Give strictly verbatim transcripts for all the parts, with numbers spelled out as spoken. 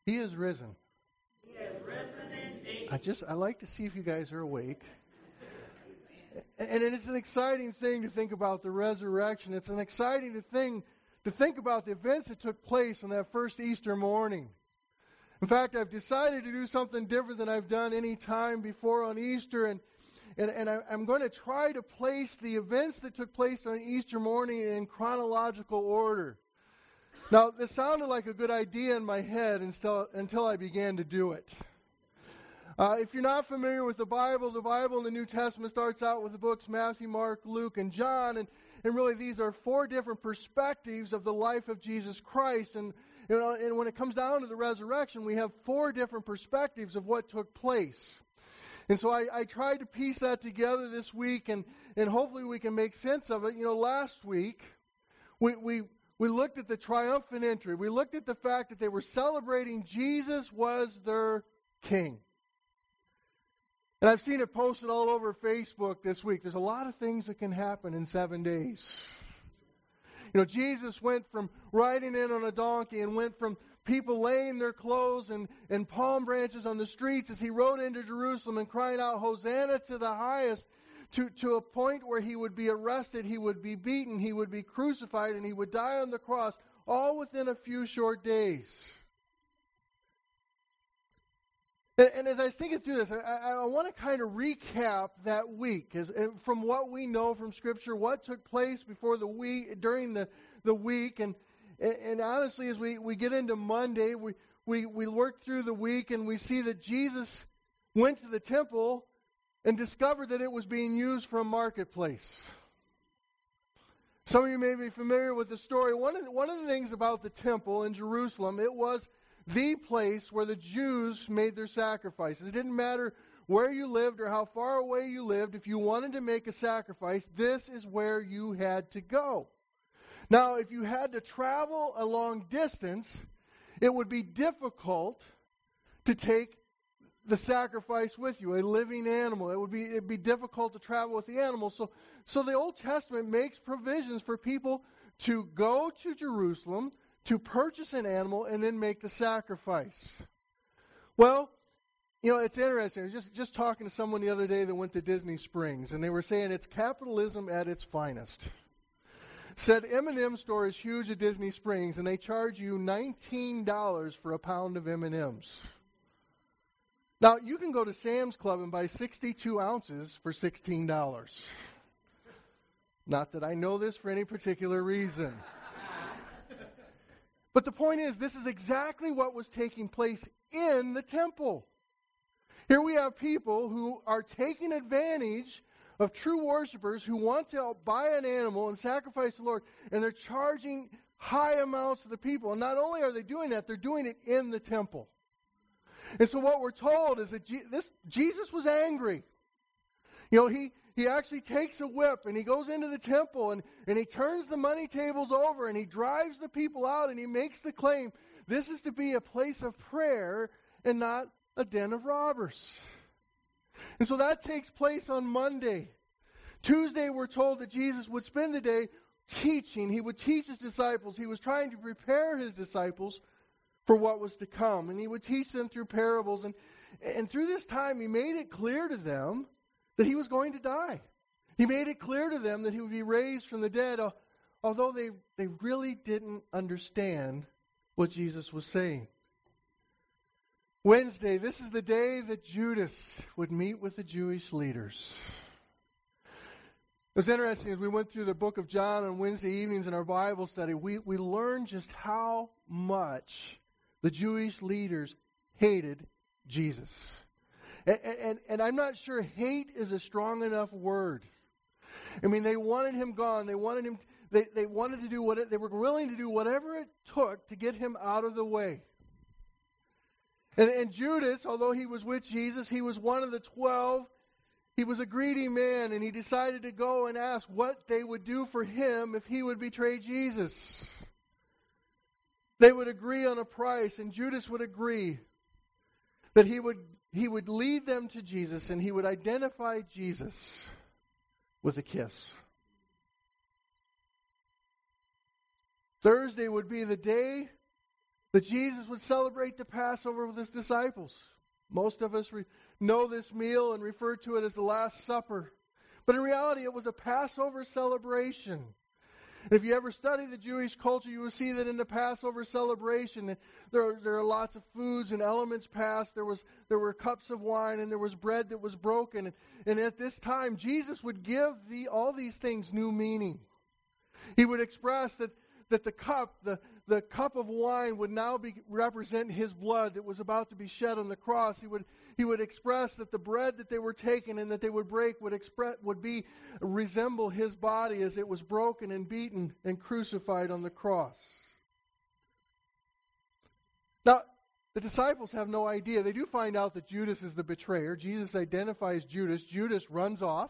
He is risen. He is risen indeed. I just, I like to see if you guys are awake. And it is an exciting thing to think about the resurrection. It's an exciting thing to think about the events that took place on that first Easter morning. In fact, I've decided to do something different than I've done any time before on Easter, and and, and I, I'm going to try to place the events that took place on Easter morning in chronological order. Now, this sounded like a good idea in my head until, until I began to do it. Uh, if you're not familiar with the Bible, the Bible in the New Testament starts out with the books Matthew, Mark, Luke, and John, and, and really these are four different perspectives of the life of Jesus Christ. And, you know, and when it comes down to the resurrection, we have four different perspectives of what took place. And so I, I tried to piece that together this week, and, and hopefully we can make sense of it. You know, last week, we, we, we looked at the triumphant entry. We looked at the fact that they were celebrating Jesus was their king. And I've seen it posted all over Facebook this week. There's a lot of things that can happen in seven days. You know, Jesus went from riding in on a donkey and went from people laying their clothes and, and palm branches on the streets as he rode into Jerusalem and crying out, Hosanna to the highest, to, to a point where he would be arrested, he would be beaten, he would be crucified, and he would die on the cross, all within a few short days. And, and as I was thinking through this, I, I, I want to kind of recap that week as, from what we know from Scripture, what took place before the week, during the, the week, and And, and honestly, as we, we get into Monday, we, we, we work through the week and we see that Jesus went to the temple and discovered that it was being used for a marketplace. Some of you may be familiar with the story. One of the, one of the things about the temple in Jerusalem, it was the place where the Jews made their sacrifices. It didn't matter where you lived or how far away you lived. If you wanted to make a sacrifice, this is where you had to go. Now, if you had to travel a long distance, it would be difficult to take the sacrifice with you, a living animal. It would be it'd be difficult to travel with the animal. So, so the Old Testament makes provisions for people to go to Jerusalem, to purchase an animal, and then make the sacrifice. Well, you know, it's interesting. I was just, just talking to someone the other day that went to Disney Springs, and they were saying it's capitalism at its finest. Said M and M store is huge at Disney Springs, and they charge you nineteen dollars for a pound of M and M's. Now, you can go to Sam's Club and buy sixty-two ounces for sixteen dollars. Not that I know this for any particular reason. But the point is, this is exactly what was taking place in the temple. Here we have people who are taking advantage of true worshipers who want to buy an animal and sacrifice the Lord, and they're charging high amounts to the people. And not only are they doing that, they're doing it in the temple. And so what we're told is that Je- this Jesus was angry. You know, he, he actually takes a whip and he goes into the temple and, and he turns the money tables over and he drives the people out and he makes the claim, this is to be a place of prayer and not a den of robbers. And so that takes place on Monday. Tuesday, we're told that Jesus would spend the day teaching. He would teach his disciples. He was trying to prepare his disciples for what was to come. And he would teach them through parables. And, and through this time, he made it clear to them that he was going to die. He made it clear to them that he would be raised from the dead, although they, they really didn't understand what Jesus was saying. Wednesday, this is the day that Judas would meet with the Jewish leaders. It was interesting, as we went through the book of John on Wednesday evenings in our Bible study, we, we learned just how much the Jewish leaders hated Jesus. And, and, and I'm not sure hate is a strong enough word. I mean, they wanted him gone. They wanted him, they, they wanted to do what it, they were willing to do whatever it took to get him out of the way. And, and Judas, although he was with Jesus, he was one of the twelve. He was a greedy man, and he decided to go and ask what they would do for him if he would betray Jesus. They would agree on a price, and Judas would agree that he would, he would lead them to Jesus, and he would identify Jesus with a kiss. Thursday would be the day that Jesus would celebrate the Passover with his disciples. Most of us re- know this meal and refer to it as the Last Supper. But in reality, it was a Passover celebration. If you ever study the Jewish culture, you will see that in the Passover celebration, there are, there are lots of foods and elements passed. There was there were cups of wine, and there was bread that was broken. And, and at this time, Jesus would give the, all these things new meaning. He would express that, that the cup, the, the cup of wine would now be represent his blood that was about to be shed on the cross. He would he would express that the bread that they were taking and that they would break would express would be resemble his body as it was broken and beaten and crucified on the cross. Now, the disciples have no idea. They do find out that Judas is the betrayer. Jesus identifies Judas. Judas runs off.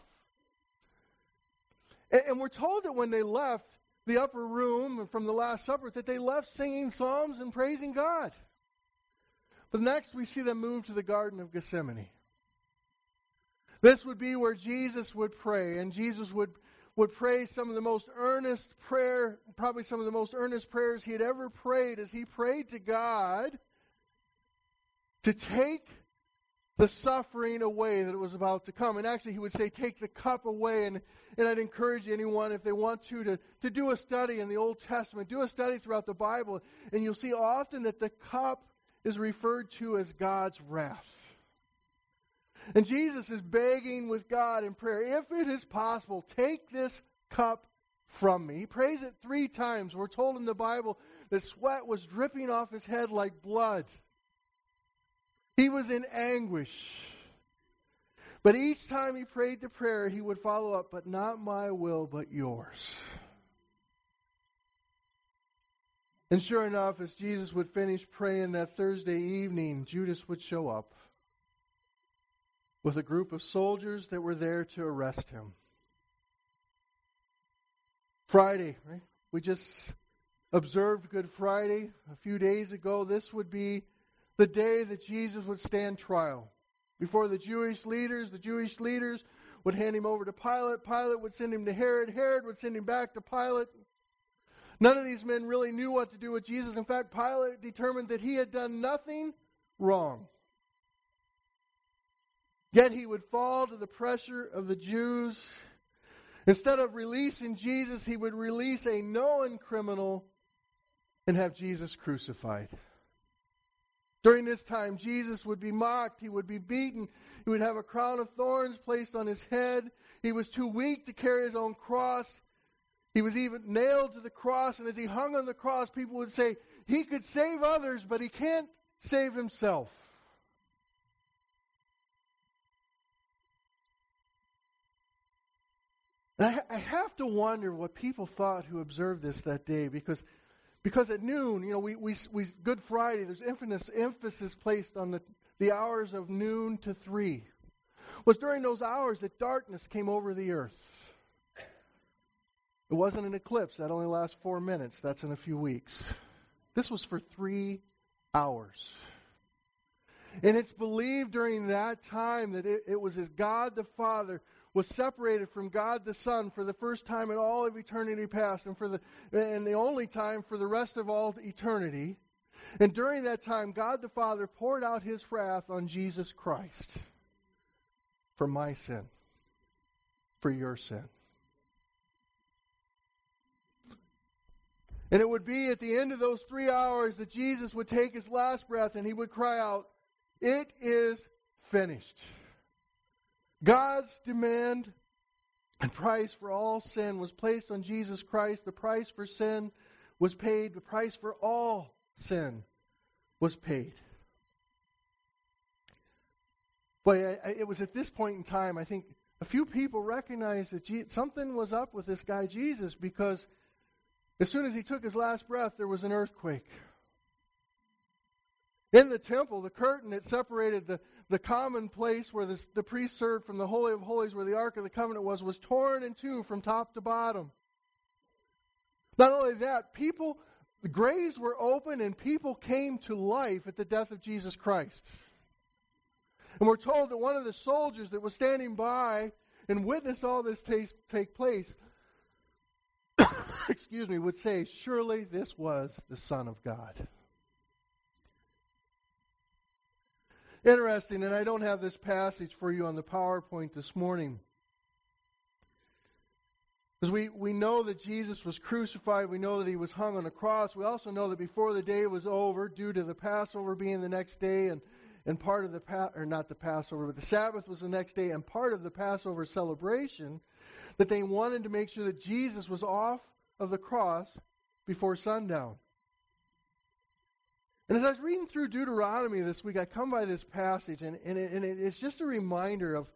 And, and we're told that when they left the upper room from the Last Supper, that they left singing psalms and praising God. But next we see them move to the Garden of Gethsemane. This would be where Jesus would pray, and Jesus would, would pray some of the most earnest prayer, probably some of the most earnest prayers he had ever prayed, as he prayed to God to take the suffering away that was about to come. And actually he would say, take the cup away. And, and I'd encourage anyone, if they want to, to, to do a study in the Old Testament, do a study throughout the Bible, and you'll see often that the cup is referred to as God's wrath. And Jesus is begging with God in prayer, if it is possible, take this cup from me. He prays it three times. We're told in the Bible that sweat was dripping off his head like blood. He was in anguish. But each time he prayed the prayer, he would follow up, but not my will, but yours. And sure enough, as Jesus would finish praying that Thursday evening, Judas would show up with a group of soldiers that were there to arrest him. Friday, right? We just observed Good Friday a few days ago. This would be the day that Jesus would stand trial. Before the Jewish leaders, the Jewish leaders would hand him over to Pilate. Pilate would send him to Herod. Herod would send him back to Pilate. None of these men really knew what to do with Jesus. In fact, Pilate determined that he had done nothing wrong. Yet he would fall to the pressure of the Jews. Instead of releasing Jesus, he would release a known criminal and have Jesus crucified. During this time, Jesus would be mocked. He would be beaten. He would have a crown of thorns placed on his head. He was too weak to carry his own cross. He was even nailed to the cross, and as he hung on the cross, people would say, he could save others, but he can't save himself. And I, I have to wonder what people thought who observed this that day, because because at noon, you know, we, we, we Good Friday, there's emphasis, emphasis placed on the, the hours of noon to three. It was during those hours that darkness came over the earth. It wasn't an eclipse. That only lasts four minutes. That's in a few weeks. This was for three hours. And it's believed during that time that it, it was as God the Father was separated from God the Son for the first time in all of eternity past, and for the and the only time for the rest of all eternity. And during that time, God the Father poured out his wrath on Jesus Christ for my sin, for your sin. And it would be at the end of those three hours that Jesus would take his last breath and he would cry out, "It is finished." God's demand and price for all sin was placed on Jesus Christ. The price for sin was paid. The price for all sin was paid. But it was at this point in time, I think, a few people recognized that something was up with this guy Jesus, because as soon as he took his last breath, there was an earthquake. In the temple, the curtain that separated the, the common place where the, the priest served from the Holy of Holies, where the Ark of the Covenant was, was torn in two from top to bottom. Not only that, people, the graves were open and people came to life at the death of Jesus Christ. And we're told that one of the soldiers that was standing by and witnessed all this take, take place, excuse me, would say, "Surely this was the Son of God." Interesting, and I don't have this passage for you on the PowerPoint this morning. Because we, we know that Jesus was crucified. We know that he was hung on a cross. We also know that before the day was over, due to the Passover being the next day, and, and part of the, pa- or not the Passover, but the Sabbath was the next day, and part of the Passover celebration, that they wanted to make sure that Jesus was off of the cross before sundown. And as I was reading through Deuteronomy this week, I come by this passage, and, and, it, and it's just a reminder of,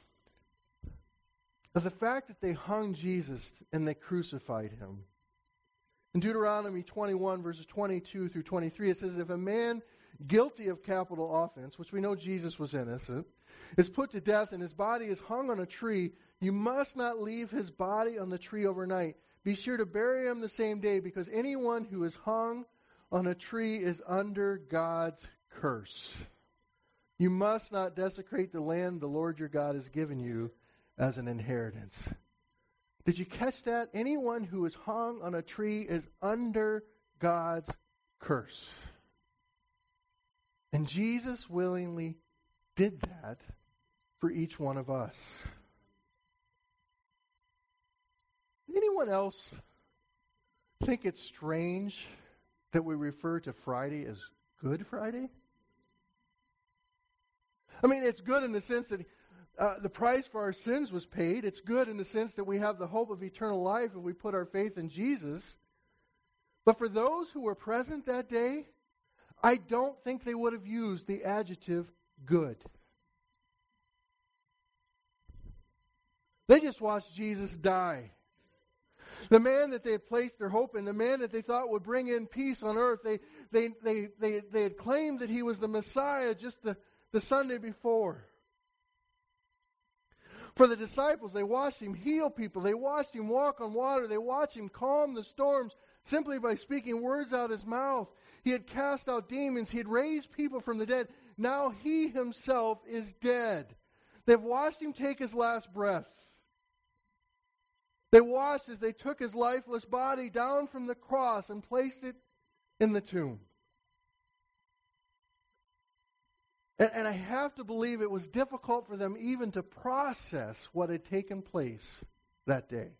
of the fact that they hung Jesus and they crucified him. In Deuteronomy twenty-one, verses twenty-two through twenty-three, it says, if a man guilty of capital offense, which we know Jesus was innocent, is put to death and his body is hung on a tree, you must not leave his body on the tree overnight. Be sure to bury him the same day, because anyone who is hung on a tree is under God's curse. You must not desecrate the land the Lord your God has given you as an inheritance. Did you catch that? Anyone who is hung on a tree is under God's curse. And Jesus willingly did that for each one of us. Anyone else think it's strange that we refer to Friday as Good Friday? I mean, it's good in the sense that uh, the price for our sins was paid. It's good in the sense that we have the hope of eternal life if we put our faith in Jesus. But for those who were present that day, I don't think they would have used the adjective good. They just watched Jesus die. The man that they had placed their hope in, the man that they thought would bring in peace on earth, they they they they, they had claimed that he was the Messiah just the, the Sunday before. For the disciples, they watched him heal people. They watched him walk on water. They watched him calm the storms simply by speaking words out his mouth. He had cast out demons. He had raised people from the dead. Now he himself is dead. They've watched him take his last breath. They watched as they took his lifeless body down from the cross and placed it in the tomb. And, and I have to believe it was difficult for them even to process what had taken place that day.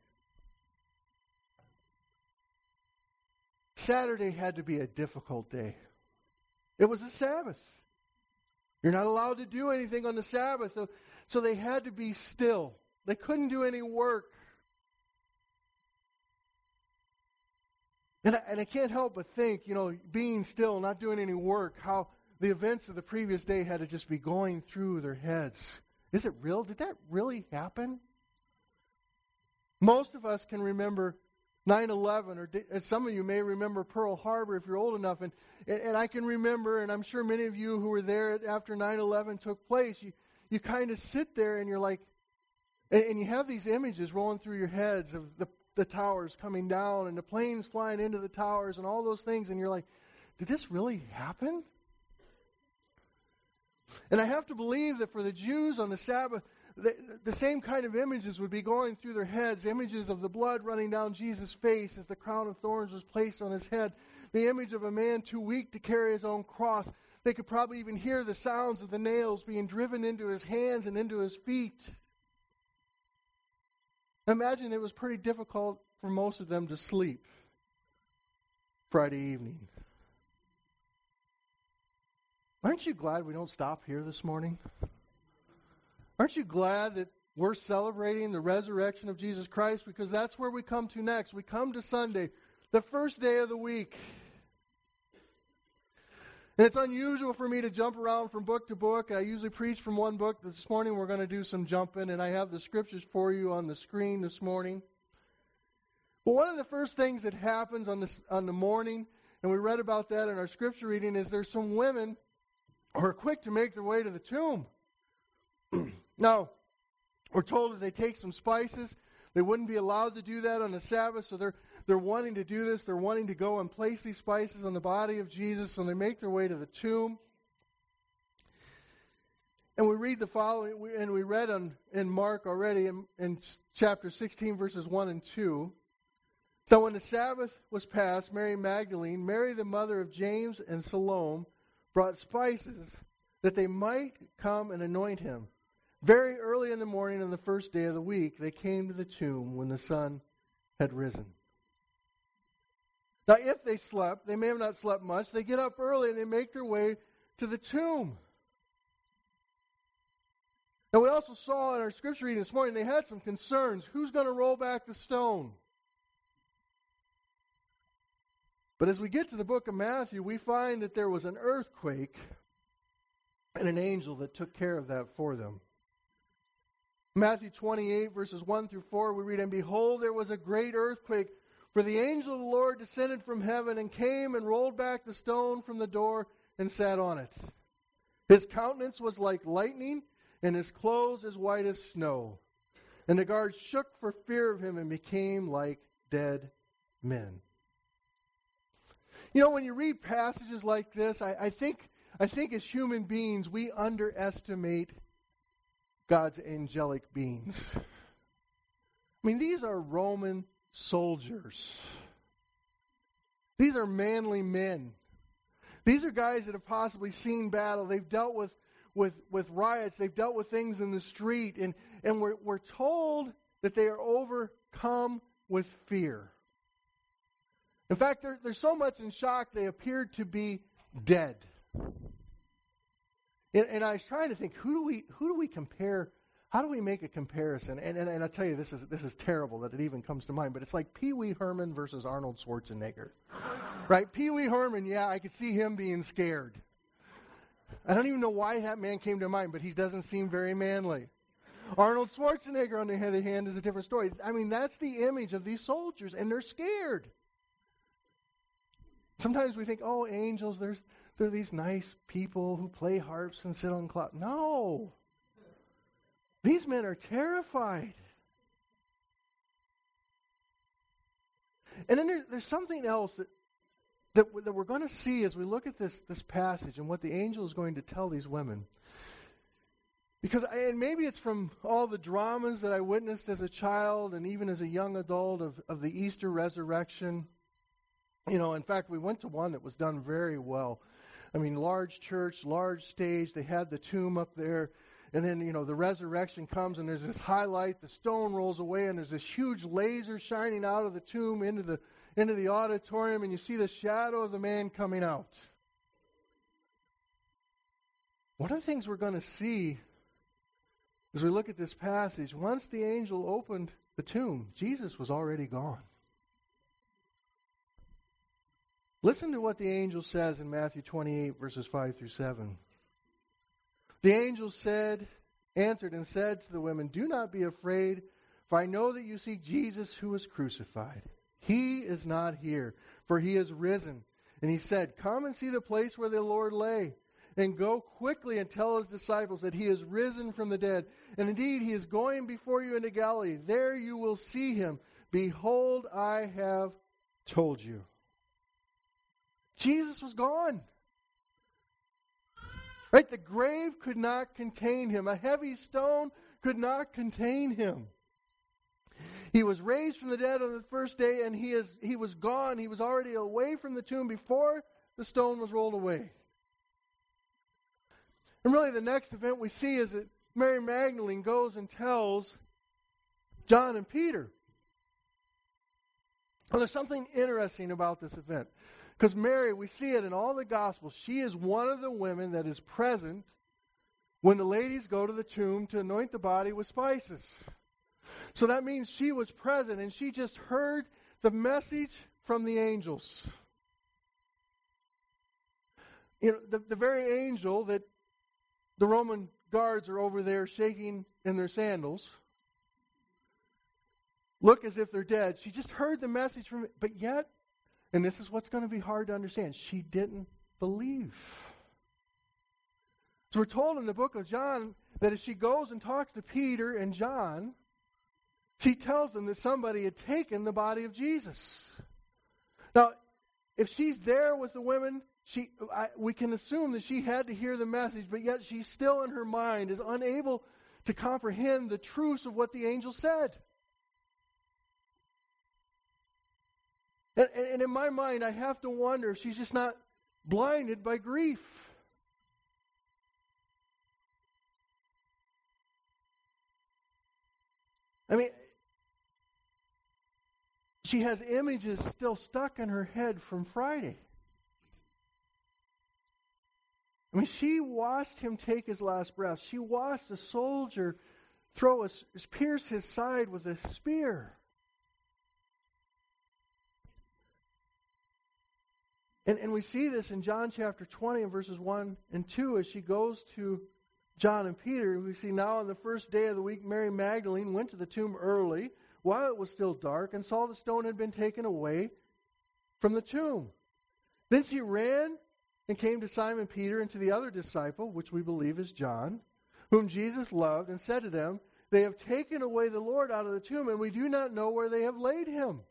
Saturday had to be a difficult day. It was a Sabbath. You're not allowed to do anything on the Sabbath, so, so they had to be still. They couldn't do any work. And I, and I can't help but think, you know, being still, not doing any work, how the events of the previous day had to just be going through their heads. Is it real? Did that really happen? Most of us can remember nine eleven, or as some of you may remember Pearl Harbor if you're old enough. And, and, and I can remember, and I'm sure many of you who were there after nine eleven took place, you, you kind of sit there and you're like, and, and you have these images rolling through your heads of the the towers coming down and the planes flying into the towers and all those things, and you're like, did this really happen? And I have to believe that for the Jews on the Sabbath, the, the same kind of images would be going through their heads, images of the blood running down Jesus' face as the crown of thorns was placed on his head, the image of a man too weak to carry his own cross. They could probably even hear the sounds of the nails being driven into his hands and into his feet. Imagine it was pretty difficult for most of them to sleep Friday evening. Aren't you glad we don't stop here this morning? Aren't you glad that we're celebrating the resurrection of Jesus Christ? Because that's where we come to next. We come to Sunday, the first day of the week. And it's unusual for me to jump around from book to book. I usually preach from one book. This morning we're going to do some jumping, and I have the scriptures for you on the screen this morning. But one of the first things that happens on this on the morning, and we read about that in our scripture reading, is there's some women who are quick to make their way to the tomb. Now, we're told that they take some spices. They wouldn't be allowed to do that on the Sabbath, so they're They're wanting to do this. They're wanting to go and place these spices on the body of Jesus, and they make their way to the tomb. And we read the following, and we read on, in Mark already in, in chapter sixteen, verses one and two. So when the Sabbath was passed, Mary Magdalene, Mary the mother of James and Salome, brought spices that they might come and anoint him. Very early in the morning on the first day of the week, they came to the tomb when the sun had risen. Now, if they slept, they may have not slept much, they get up early and they make their way to the tomb. Now, we also saw in our scripture reading this morning, they had some concerns. Who's going to roll back the stone? But as we get to the book of Matthew, we find that there was an earthquake and an angel that took care of that for them. Matthew twenty-eight, verses one through four, we read, "And behold, there was a great earthquake, for the angel of the Lord descended from heaven and came and rolled back the stone from the door and sat on it. His countenance was like lightning, and his clothes as white as snow. And the guards shook for fear of him and became like dead men." You know, when you read passages like this, I, I think I think as human beings, we underestimate God's angelic beings. I mean, these are Roman soldiers. These are manly men. These are guys that have possibly seen battle. They've dealt with, with, with riots. They've dealt with things in the street. And, and we're, we're told that they are overcome with fear. In fact, they're, they're so much in shock, they appeared to be dead. And, and I was trying to think, who do we who do we compare? How do we make a comparison? And, and, and I tell you, this is this is terrible that it even comes to mind. But it's like Pee Wee Herman versus Arnold Schwarzenegger, right? Pee Wee Herman, yeah, I could see him being scared. I don't even know why that man came to mind, but he doesn't seem very manly. Arnold Schwarzenegger, on the other hand, is a different story. I mean, that's the image of these soldiers, and they're scared. Sometimes we think, oh, angels, there's they're these nice people who play harps and sit on clouds. No. These men are terrified. And then there, there's something else that, that, that we're going to see as we look at this, this passage and what the angel is going to tell these women. Because, I, and maybe it's from all the dramas that I witnessed as a child and even as a young adult of, of the Easter resurrection. You know, in fact, we went to one that was done very well. I mean, large church, large stage. They had the tomb up there. And then, you know, the resurrection comes and there's this highlight. The stone rolls away and there's this huge laser shining out of the tomb into the into the auditorium. And you see the shadow of the man coming out. One of the things we're going to see as we look at this passage, once the angel opened the tomb, Jesus was already gone. Listen to what the angel says in Matthew twenty-eight, verses five through seven. The angel said, answered and said to the women, "Do not be afraid, for I know that you seek Jesus who was crucified. He is not here, for he is risen." And he said, "Come and see the place where the Lord lay, and go quickly and tell his disciples that he is risen from the dead. And indeed, he is going before you into Galilee. There you will see him. Behold, I have told you." Jesus was gone. Right? The grave could not contain him. A heavy stone could not contain him. He was raised from the dead on the first day, and he is he was gone. He was already away from the tomb before the stone was rolled away. And really the next event we see is that Mary Magdalene goes and tells John and Peter. Well, there's something interesting about this event. Because Mary, we see it in all the Gospels, she is one of the women that is present when the ladies go to the tomb to anoint the body with spices. So that means she was present and she just heard the message from the angels. You know, the, the very angel that the Roman guards are over there shaking in their sandals, look as if they're dead. She just heard the message from it, but yet, and this is what's going to be hard to understand, she didn't believe. So we're told in the book of John that as she goes and talks to Peter and John, she tells them that somebody had taken the body of Jesus. Now, if she's there with the women, she I, we can assume that she had to hear the message, but yet she still in her mind is unable to comprehend the truths of what the angel said. And, and in my mind, I have to wonder if she's just not blinded by grief. I mean, she has images still stuck in her head from Friday. I mean, she watched him take his last breath. She watched a soldier throw a, pierce his side with a spear. And, and we see this in John chapter twenty and verses one and two as she goes to John and Peter. We see now on the first day of the week, Mary Magdalene went to the tomb early while it was still dark and saw the stone had been taken away from the tomb. Then she ran and came to Simon Peter and to the other disciple, which we believe is John, whom Jesus loved, and said to them, "They have taken away the Lord out of the tomb, and we do not know where they have laid him."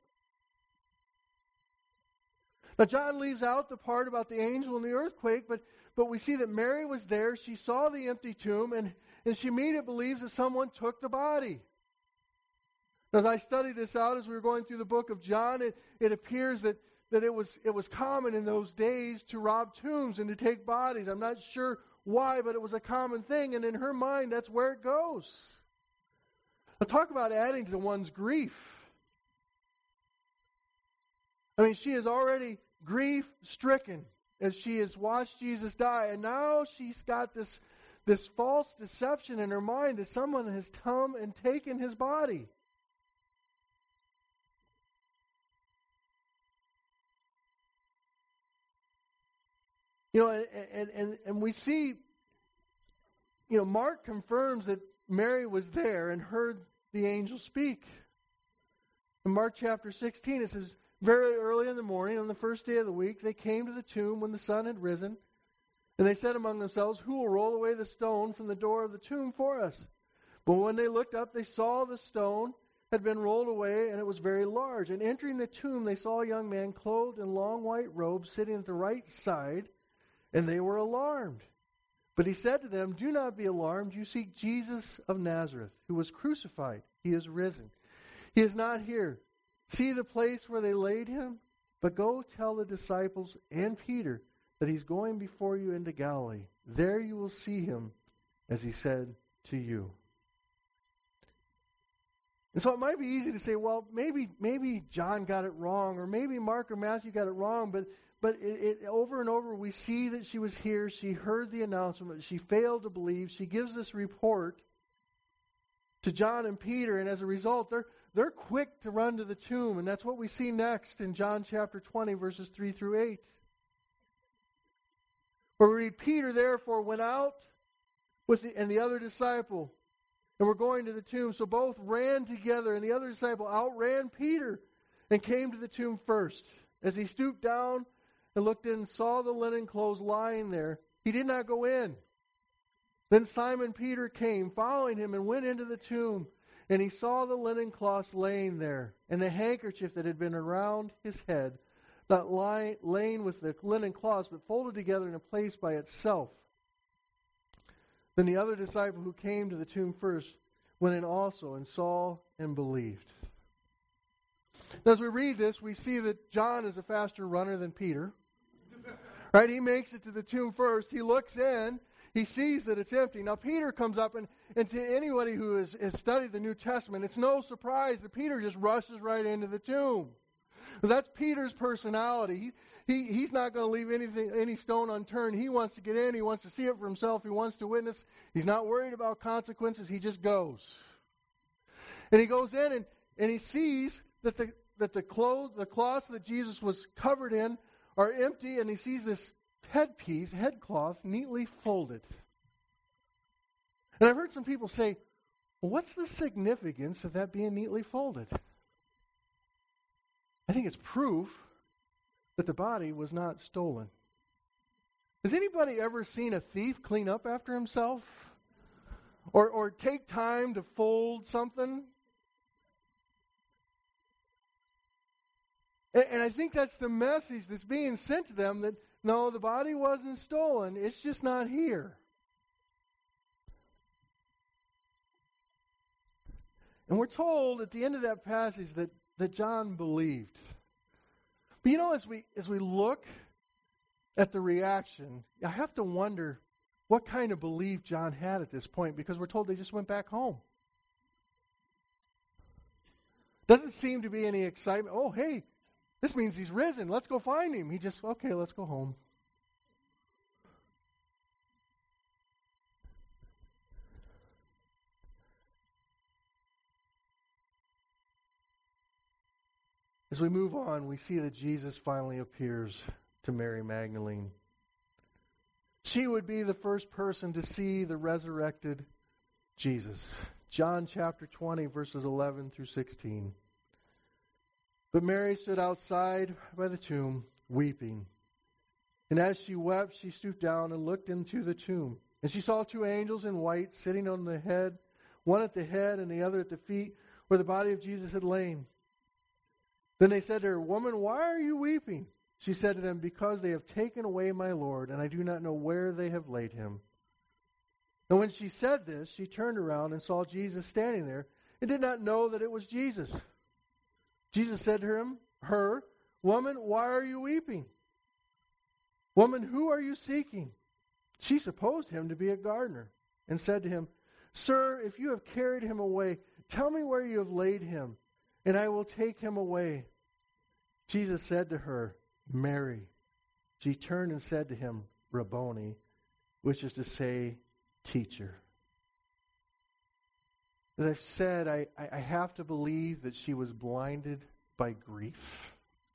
Now, John leaves out the part about the angel and the earthquake, but, but we see that Mary was there. She saw the empty tomb, and, and she immediately believes that someone took the body. As I studied this out as we were going through the book of John, it, it appears that, that it was it was common in those days to rob tombs and to take bodies. I'm not sure why, but it was a common thing, and in her mind, that's where it goes. Now, talk about adding to one's grief. I mean, she is already grief-stricken as she has watched Jesus die, and now she's got this, this false deception in her mind that someone has come and taken his body. You know, and, and, and we see, you know, Mark confirms that Mary was there and heard the angel speak. In Mark chapter sixteen, it says, "Very early in the morning, on the first day of the week, they came to the tomb when the sun had risen. And they said among themselves, 'Who will roll away the stone from the door of the tomb for us?' But when they looked up, they saw the stone had been rolled away, and it was very large. And entering the tomb, they saw a young man clothed in long white robes sitting at the right side, and they were alarmed. But he said to them, 'Do not be alarmed. You seek Jesus of Nazareth, who was crucified. He is risen. He is not here. See the place where they laid him? But go tell the disciples and Peter that he's going before you into Galilee. There you will see him, as he said to you.'" And so it might be easy to say, well, maybe maybe John got it wrong, or maybe Mark or Matthew got it wrong, but but it, it, over and over we see that she was here, she heard the announcement, she failed to believe, she gives this report to John and Peter, and as a result, they're They're quick to run to the tomb, and that's what we see next in John chapter twenty, verses three through eight. Where we read, "Peter therefore went out with the, and the other disciple, and were going to the tomb. So both ran together, and the other disciple outran Peter and came to the tomb first. As he stooped down and looked in and saw the linen clothes lying there, he did not go in. Then Simon Peter came, following him, and went into the tomb. And he saw the linen cloths laying there, and the handkerchief that had been around his head, not lying, laying with the linen cloths, but folded together in a place by itself. Then the other disciple who came to the tomb first went in also and saw and believed." As we read this, we see that John is a faster runner than Peter. Right? He makes it to the tomb first. He looks in. He sees that it's empty. Now, Peter comes up, and, and to anybody who has, has studied the New Testament, it's no surprise that Peter just rushes right into the tomb. Because that's Peter's personality. He, he, he's not going to leave anything, any stone unturned. He wants to get in. He wants to see it for himself. He wants to witness. He's not worried about consequences. He just goes. And he goes in, and, and he sees that the that the clothes, the cloths that Jesus was covered in are empty, and he sees this headpiece, headcloth, neatly folded. And I've heard some people say, well, what's the significance of that being neatly folded? I think it's proof that the body was not stolen. Has anybody ever seen a thief clean up after himself? Or, or take time to fold something? And, and I think that's the message that's being sent to them, that no, the body wasn't stolen. It's just not here. And we're told at the end of that passage that, that John believed. But you know, as we as we look at the reaction, I have to wonder what kind of belief John had at this point, because we're told they just went back home. Doesn't seem to be any excitement. Oh, hey, this means he's risen. Let's go find him. He just, okay, let's go home. As we move on, we see that Jesus finally appears to Mary Magdalene. She would be the first person to see the resurrected Jesus. John chapter twenty, verses eleven through sixteen. But Mary stood outside by the tomb, weeping. And as she wept, she stooped down and looked into the tomb. And she saw two angels in white sitting on the head, one at the head and the other at the feet, where the body of Jesus had lain. Then they said to her, "Woman, why are you weeping?" She said to them, "Because they have taken away my Lord, and I do not know where they have laid him." And when she said this, she turned around and saw Jesus standing there, and did not know that it was Jesus. Jesus said to him, her, "Woman, why are you weeping? Woman, who are you seeking?" She supposed him to be a gardener, and said to him, "Sir, if you have carried him away, tell me where you have laid him, and I will take him away." Jesus said to her, "Mary." She turned and said to him, "Rabboni," which is to say, teacher. As I've said, I, I have to believe that she was blinded by grief.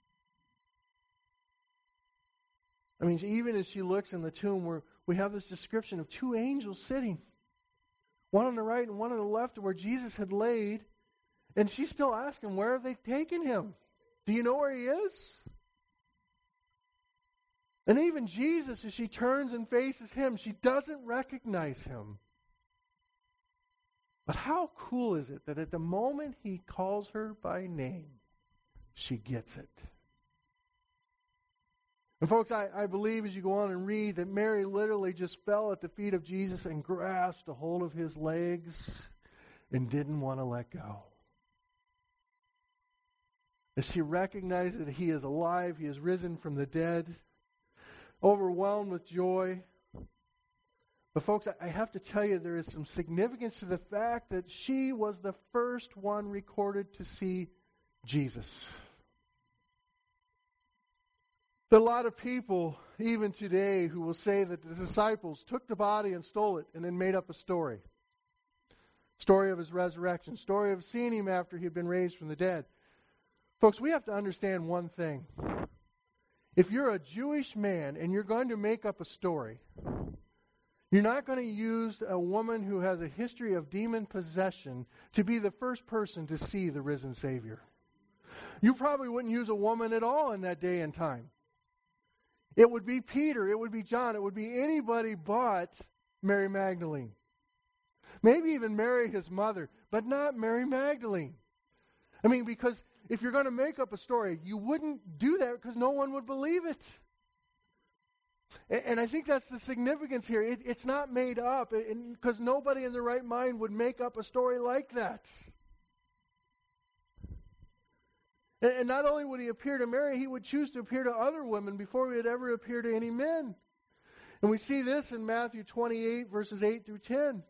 I mean, even as she looks in the tomb, where we have this description of two angels sitting, one on the right and one on the left, where Jesus had laid, and she's still asking, where have they taken him? Do you know where he is? And even Jesus, as she turns and faces him, she doesn't recognize him. But how cool is it that at the moment he calls her by name, she gets it? And folks, I, I believe as you go on and read that Mary literally just fell at the feet of Jesus and grasped a hold of his legs and didn't want to let go. As she recognized that he is alive, he is risen from the dead, overwhelmed with joy. But folks, I have to tell you, there is some significance to the fact that she was the first one recorded to see Jesus. There are a lot of people, even today, who will say that the disciples took the body and stole it and then made up a story. Story of his resurrection, story of seeing him after he had been raised from the dead. Folks, we have to understand one thing. If you're a Jewish man and you're going to make up a story, you're not going to use a woman who has a history of demon possession to be the first person to see the risen Savior. You probably wouldn't use a woman at all in that day and time. It would be Peter, it would be John, it would be anybody but Mary Magdalene. Maybe even Mary, his mother, but not Mary Magdalene. I mean, because if you're going to make up a story, you wouldn't do that because no one would believe it. And I think that's the significance here. It, it's not made up because nobody in their right mind would make up a story like that. And, and not only would he appear to Mary, he would choose to appear to other women before he would ever appear to any men. And we see this in Matthew twenty-eight, verses eight through ten.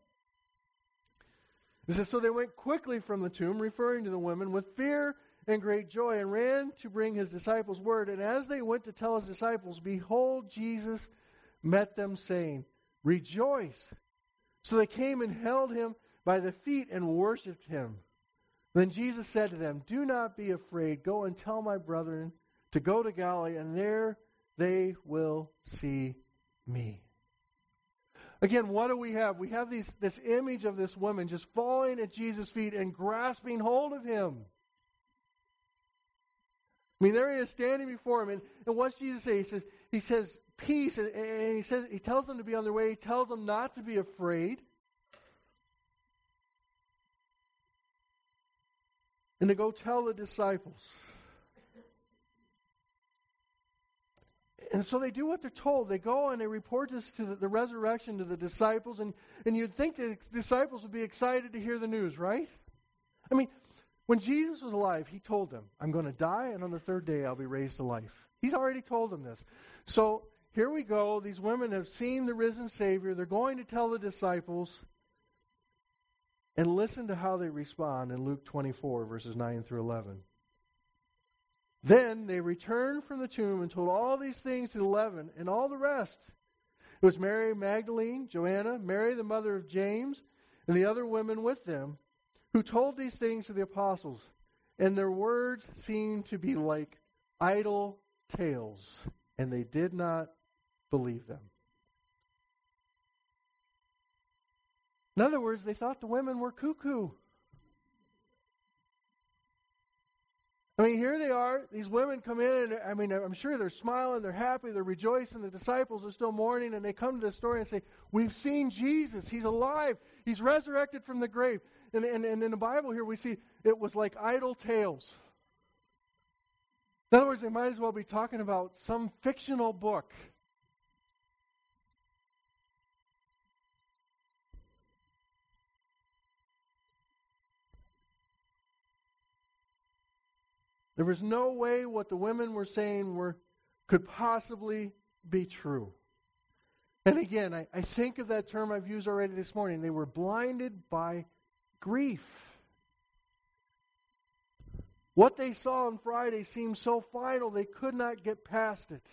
It says, "So they went quickly from the tomb, referring to the women, with fear and great joy, and ran to bring his disciples word. And as they went to tell his disciples, behold, Jesus met them, saying, 'Rejoice!' So they came and held him by the feet and worshipped him. Then Jesus said to them, 'Do not be afraid. Go and tell my brethren to go to Galilee, and there they will see me.'" Again, what do we have? We have these, this image of this woman just falling at Jesus' feet and grasping hold of him. I mean, there he is standing before him, and, and what's Jesus say? He says, he says, peace, and, and he says, he tells them to be on their way. He tells them not to be afraid, and to go tell the disciples. And so they do what they're told. They go and they report this to the, the resurrection to the disciples, and, and you'd think the disciples would be excited to hear the news, right? I mean, when Jesus was alive, he told them, "I'm going to die, and on the third day I'll be raised to life." He's already told them this. So here we go. These women have seen the risen Savior. They're going to tell the disciples. And listen to how they respond in Luke twenty-four, verses nine through eleven. Then they returned from the tomb and told all these things to the eleven and all the rest. It was Mary Magdalene, Joanna, Mary the mother of James, and the other women with them, who told these things to the apostles. And their words seemed to be like idle tales, and they did not believe them. In other words, they thought the women were cuckoo. I mean, here they are. These women come in, and I mean, I'm sure they're smiling, they're happy, they're rejoicing. The disciples are still mourning, and they come to the story and say, "We've seen Jesus. He's alive. He's resurrected from the grave." And, and, and in the Bible here, we see it was like idle tales. In other words, they might as well be talking about some fictional book. There was no way what the women were saying were could possibly be true. And again, I, I think of that term I've used already this morning. They were blinded by grief. What they saw on Friday seemed so final they could not get past it.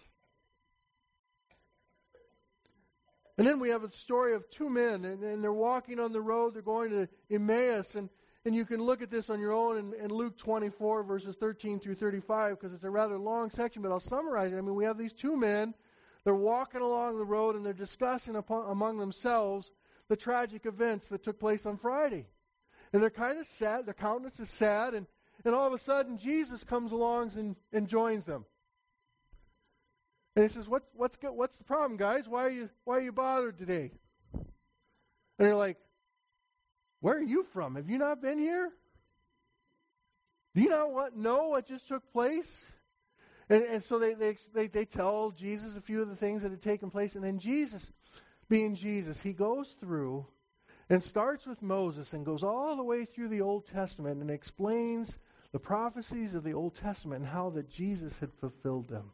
And then we have a story of two men, and, and they're walking on the road. They're going to Emmaus, and And you can look at this on your own in, in Luke twenty-four, verses thirteen through thirty-five, because it's a rather long section, but I'll summarize it. I mean, we have these two men. They're walking along the road, and they're discussing upon, among themselves the tragic events that took place on Friday. And they're kind of sad. Their countenance is sad, and, and all of a sudden, Jesus comes along and, and joins them. And he says, what, what's, what's the problem, guys? Why are you, why are you bothered today? And they're like, "Where are you from? Have you not been here? Do you not what, know what just took place?" And, and so they, they, they, they tell Jesus a few of the things that had taken place. And then Jesus, being Jesus, he goes through and starts with Moses and goes all the way through the Old Testament and explains the prophecies of the Old Testament and how that Jesus had fulfilled them.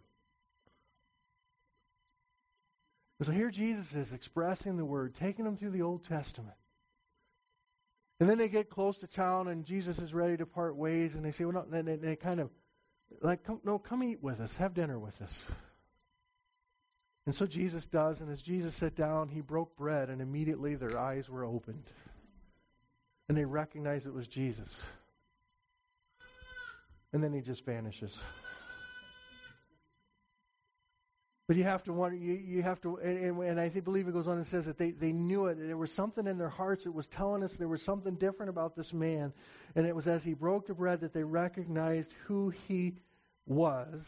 And so here Jesus is expressing the word, taking them through the Old Testament. And then they get close to town, and Jesus is ready to part ways, and they say, well, no, they, they kind of, like, come, no, come eat with us, have dinner with us. And so Jesus does, and as Jesus sat down, he broke bread, and immediately their eyes were opened. And they recognized it was Jesus. And then he just vanishes. But you have to wonder, you, you have to, and, and I think, believe it goes on and says that they, they knew it. There was something in their hearts that was telling us there was something different about this man. And it was as he broke the bread that they recognized who he was.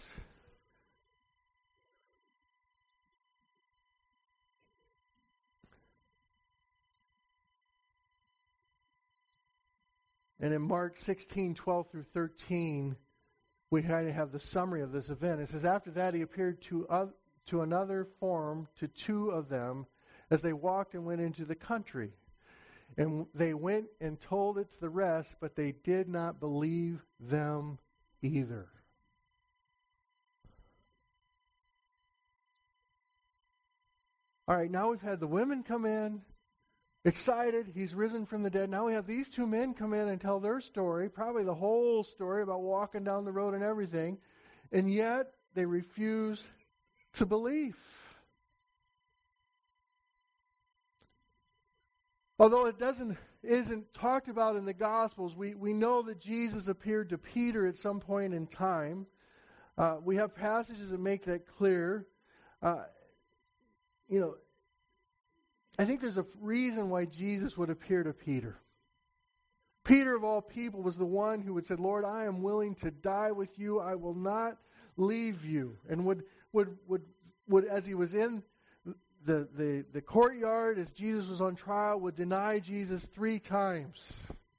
And in Mark sixteen, twelve through thirteen, we kind of have the summary of this event. It says, after that he appeared to other, to another form to two of them as they walked and went into the country. And they went and told it to the rest, but they did not believe them either. All right, now we've had the women come in, excited, he's risen from the dead. Now we have these two men come in and tell their story, probably the whole story about walking down the road and everything, and yet they refuse to believe. Although it doesn't isn't talked about in the Gospels, we, we know that Jesus appeared to Peter at some point in time. Uh, we have passages that make that clear. Uh, you know, I think there's a reason why Jesus would appear to Peter. Peter, of all people, was the one who would say, Lord, I am willing to die with you. I will not leave you. And would would would would as he was in the, the, the courtyard, as Jesus was on trial, would deny Jesus three times.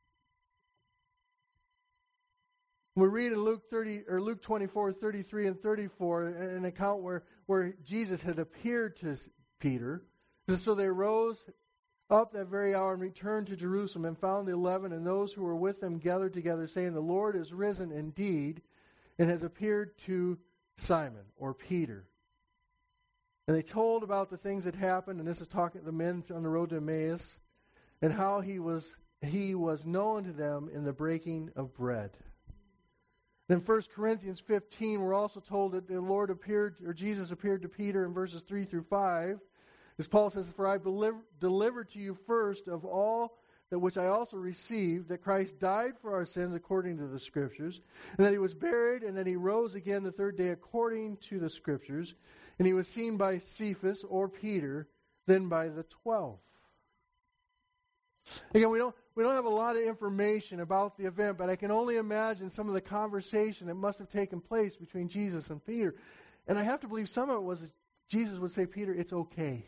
We read in Luke thirty or Luke twenty-four, thirty-three and thirty-four, an account where, where Jesus had appeared to Peter. And so they rose up that very hour and returned to Jerusalem and found the eleven and those who were with them gathered together, saying, the Lord is risen indeed and has appeared to Simon, or Peter. And they told about the things that happened, and this is talking to the men on the road to Emmaus, and how he was he was known to them in the breaking of bread. In First Corinthians fifteen, we're also told that the Lord appeared, or Jesus appeared to Peter in verses three through five. As Paul says, "For I deliver, delivered to you first of all that which I also received, that Christ died for our sins according to the Scriptures, and that he was buried, and that he rose again the third day according to the Scriptures. And he was seen by Cephas," or Peter, "then by the twelve." Again, we don't we don't have a lot of information about the event, but I can only imagine some of the conversation that must have taken place between Jesus and Peter. And I have to believe some of it was Jesus would say, "Peter, it's okay.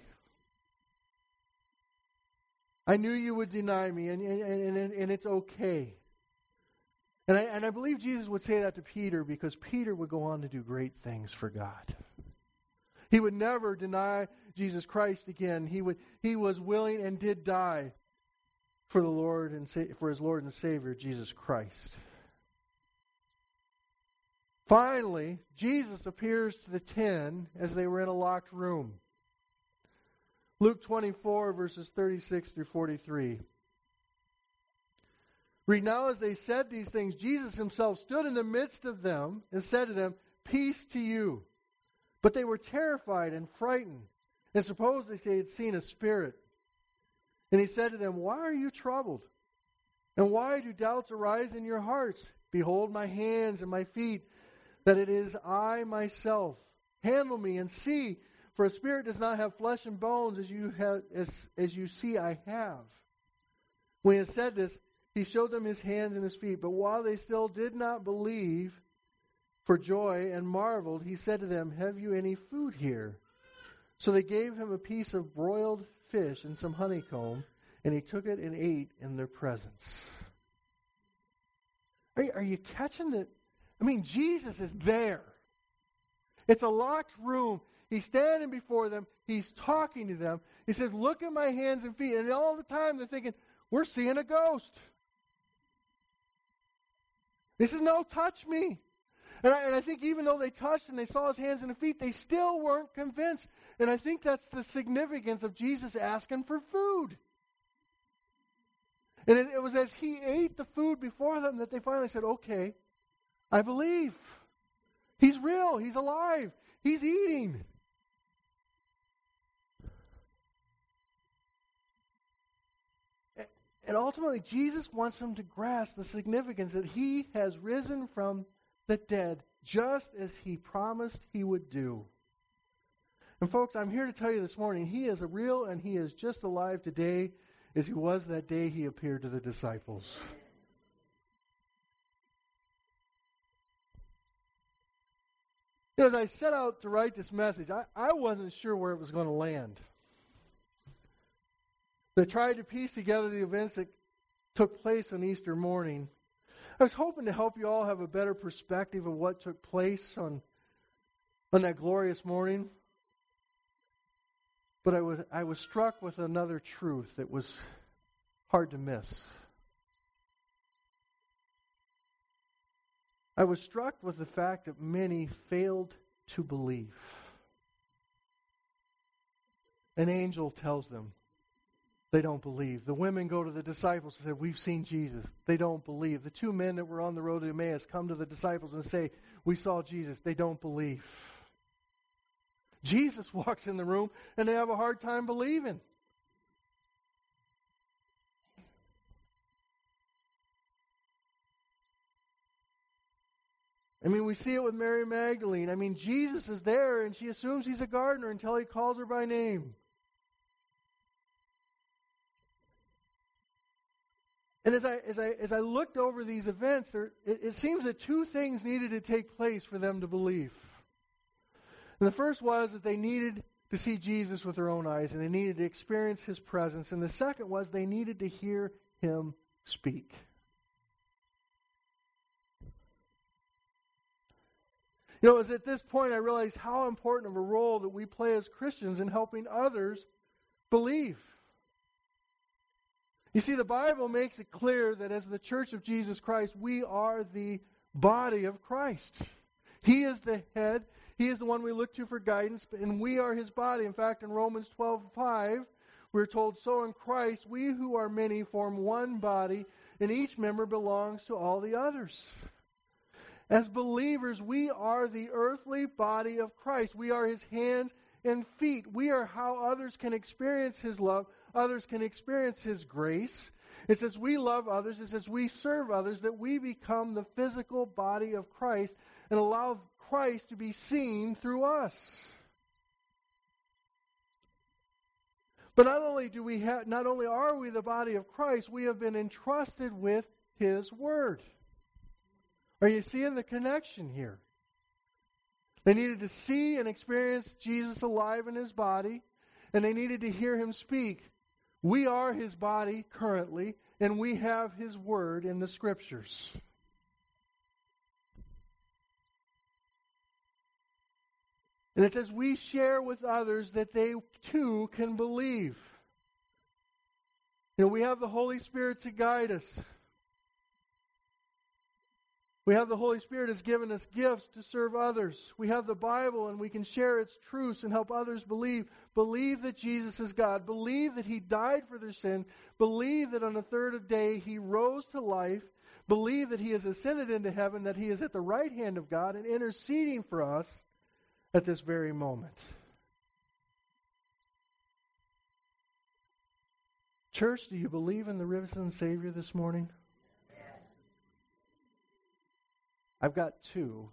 I knew you would deny me, and, and, and, and it's okay." And I, and I believe Jesus would say that to Peter because Peter would go on to do great things for God. He would never deny Jesus Christ again. He would he was willing and did die for the Lord and for his Lord and Savior, Jesus Christ. Finally, Jesus appears to the ten as they were in a locked room. Luke twenty-four, verses thirty-six through forty-three. Read, "Now as they said these things, Jesus himself stood in the midst of them and said to them, 'Peace to you.' But they were terrified and frightened, and supposed that they had seen a spirit. And he said to them, 'Why are you troubled? And why do doubts arise in your hearts? Behold my hands and my feet, that it is I myself. Handle me and see, for a spirit does not have flesh and bones, as you have, as, as you see I have.' When he had said this, he showed them his hands and his feet. But while they still did not believe for joy and marveled, he said to them, 'Have you any food here?' So they gave him a piece of broiled fish and some honeycomb, and he took it and ate in their presence." Are you, are you catching that? I mean, Jesus is there. It's a locked room. He's standing before them. He's talking to them. He says, "Look at my hands and feet." And all the time they're thinking, "We're seeing a ghost." He says, "No, touch me." And I, and I think even though they touched and they saw his hands and feet, they still weren't convinced. And I think that's the significance of Jesus asking for food. And it, it was as he ate the food before them that they finally said, "Okay, I believe. He's real. He's alive. He's eating." And ultimately, Jesus wants them to grasp the significance that he has risen from the dead, just as he promised he would do. And folks, I'm here to tell you this morning, he is real and he is just alive today as he was that day he appeared to the disciples. You know, as I set out to write this message, I, I wasn't sure where it was going to land. I tried to piece together the events that took place on Easter morning. I was hoping to help you all have a better perspective of what took place on, on that glorious morning. But I was, I was struck with another truth that was hard to miss. I was struck with the fact that many failed to believe. An angel tells them they don't believe. The women go to the disciples and say, "We've seen Jesus." They don't believe. The two men that were on the road to Emmaus come to the disciples and say, "We saw Jesus." They don't believe. Jesus walks in the room and they have a hard time believing. I mean, we see it with Mary Magdalene. I mean, Jesus is there and she assumes he's a gardener until he calls her by name. And as I as I as I looked over these events, there it, it seems that two things needed to take place for them to believe. And the first was that they needed to see Jesus with their own eyes, and they needed to experience his presence. And the second was they needed to hear him speak. You know, it was at this point I realized how important of a role that we play as Christians in helping others believe. You see, the Bible makes it clear that as the Church of Jesus Christ, we are the body of Christ. He is the head. He is the one we look to for guidance, and we are his body. In fact, in Romans twelve five, We're told, so in Christ, we who are many form one body, and each member belongs to all the others. As believers, we are the earthly body of Christ. We are His hands and feet. We are how others can experience His love. Others can experience His grace. It's as we love others, it's as we serve others, that we become the physical body of Christ and allow Christ to be seen through us. But not only do we have, not only are we the body of Christ, we have been entrusted with His Word. Are you seeing the connection here? They needed to see and experience Jesus alive in His body, and they needed to hear Him speak. We are His body currently, and we have His Word in the Scriptures. And it's as we share with others that they too can believe. You know, we have the Holy Spirit to guide us. We have the Holy Spirit has given us gifts to serve others. We have the Bible and we can share its truths and help others believe. Believe that Jesus is God. Believe that He died for their sin. Believe that on the third day He rose to life. Believe that He has ascended into heaven, that He is at the right hand of God and interceding for us at this very moment. Church, do you believe in the risen Savior this morning? I've got two.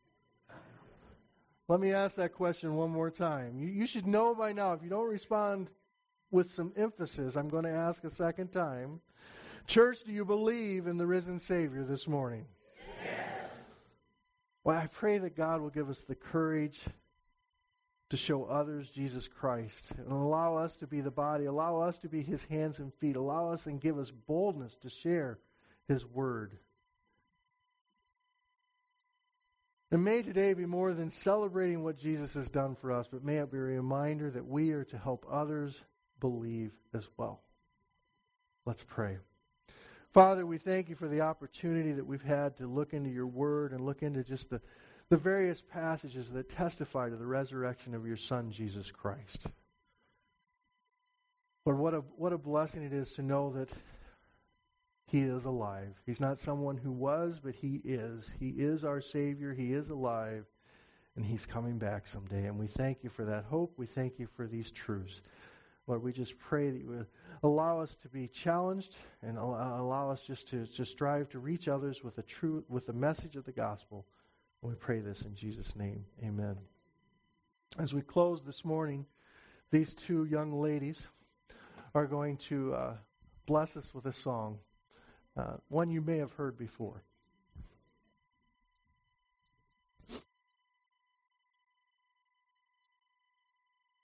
Let me ask that question one more time. You, you should know by now, if you don't respond with some emphasis, I'm going to ask a second time. Church, do you believe in the risen Savior this morning? Yes. Well, I pray that God will give us the courage to show others Jesus Christ and allow us to be the body, allow us to be His hands and feet, allow us and give us boldness to share His Word. And may today be more than celebrating what Jesus has done for us, but may it be a reminder that we are to help others believe as well. Let's pray. Father, we thank You for the opportunity that we've had to look into Your Word and look into just the, the various passages that testify to the resurrection of Your Son, Jesus Christ. Lord, what a, what a blessing it is to know that He is alive. He's not someone who was, but He is. He is our Savior. He is alive. And He's coming back someday. And we thank You for that hope. We thank You for these truths. Lord, we just pray that You would allow us to be challenged and allow us just to, to strive to reach others with the true, with the message of the gospel. And we pray this in Jesus' name. Amen. As we close this morning, these two young ladies are going to uh, bless us with a song. Uh, one you may have heard before.